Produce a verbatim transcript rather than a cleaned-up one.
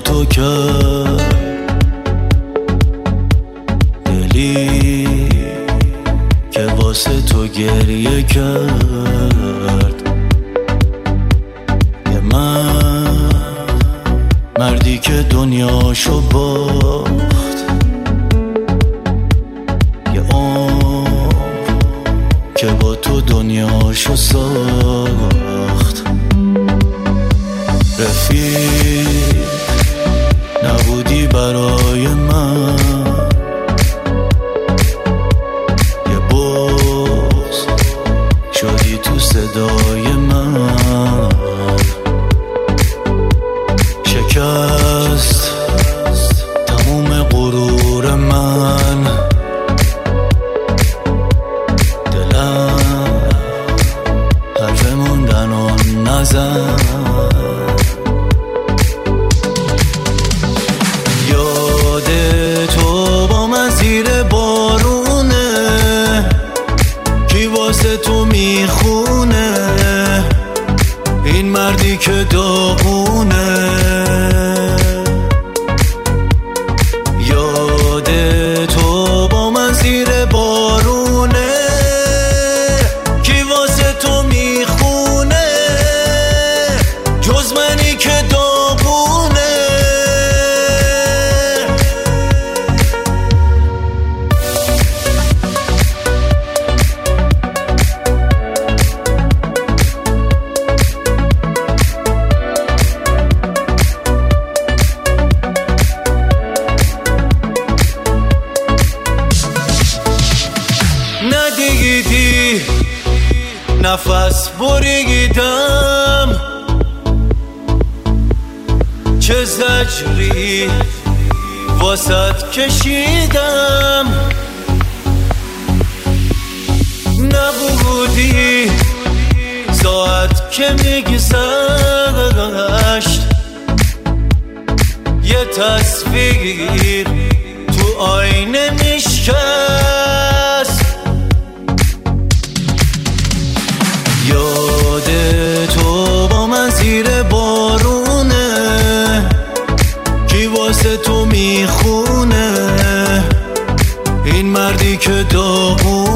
تو کرد، دلی که واسه تو گریه کرد. یه مرد، مردی که دنیاشو باخت، یه عمر که با تو دنیاشو ساخت. رفیق نبودی برای من، یه بغض شدی تو صدای من. شکست تموم غرور من، دلم حرف موندن و نزن. تو با من زیر بارونه، کی واسه تو میخونه، این مردی که داغونه. یاد تو با من زیر بارونه، کی واسه تو میخونه، جز منی که داغونه. ندیدی نفس بریدم، چه زجری واسط کشیدم. نبودی ساعت که میگذشت، یه تصویر تو آینه میشکست. یاد تو با من زیر بارونه، کی واسه تو میخونه، این مردی که داغونه.